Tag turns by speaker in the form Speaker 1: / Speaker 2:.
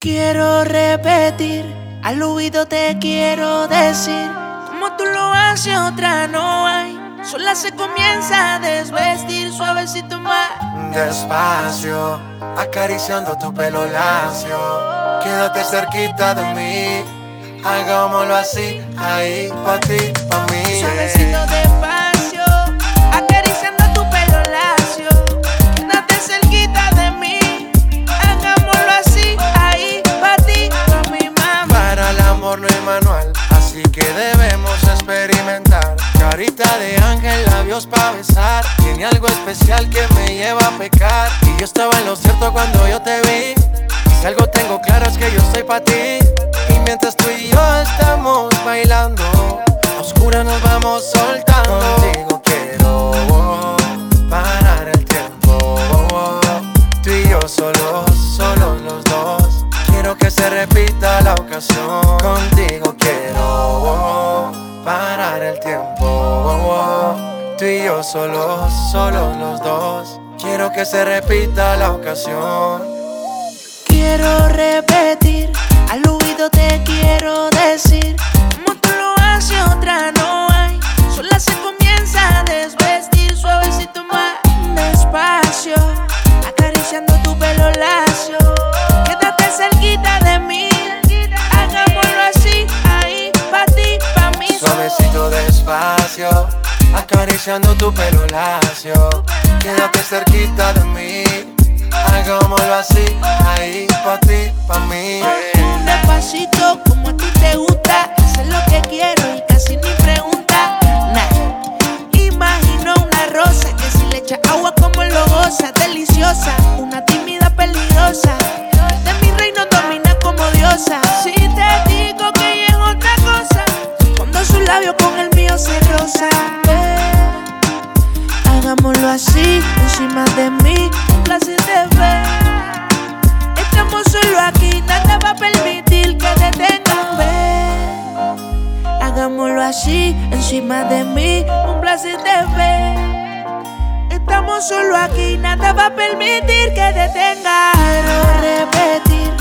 Speaker 1: Quiero repetir, al oído te quiero decir, como tú lo haces otra no hay. Sola se comienza a desvestir, suavecito más.
Speaker 2: Despacio, acariciando tu pelo lacio. Quédate cerquita de mí, hagámoslo así, ahí, pa' ti, pa' mí.
Speaker 1: Suavecito despacio, acariciando tu pelo lacio. Quédate cerquita de mí, hagámoslo así, ahí, pa' ti, pa' mi mamá.
Speaker 2: Para el amor no hay manual, así que debemos experimentar. Carita de ángel, labios pa' besar. Tiene algo especial que me lleva a pecar. Y yo estaba en lo cierto cuando yo te vi. Y si algo tengo claro es que yo soy pa' ti. Y mientras tú y yo estamos bailando, a oscuras nos vamos soltando. Contigo quiero parar el tiempo. Tú y yo solos los dos. Quiero que se repita la ocasión. Contigo quiero parar el tiempo. Tú y yo solos los dos. Quiero que se repita la ocasión.
Speaker 1: Quiero repetir, al oído te quiero decir, como tú lo haces otra no hay. Sola se comienza a desvestir, suavecito más. Despacio, acariciando tu pelo lacio. Quédate cerquita de mí, hagámoslo así, ahí, pa' ti, pa' mí.
Speaker 2: Suavecito despacio, acariciando tu pelo lacio. Quédate cerquita de mí, hagámoslo así, ahí, pa' ti, pa' mí.
Speaker 1: Despacito, como a ti te gusta, eso es lo que quiero y casi ni pregunta. Imagino una rosa que si le echa agua como lo goza, deliciosa, una tímida peligrosa. De mi reino domina como diosa. Si te digo que ella es otra cosa, cuando su labio con el mío se roza. Hagámoslo así, encima de mí, un placer de ver. Estamos solo aquí, nada va a permitir que detengan ver. Hagámoslo así, encima de mí, un placer de ver. Estamos solo aquí, nada va a permitir que detengan. Quiero repetir,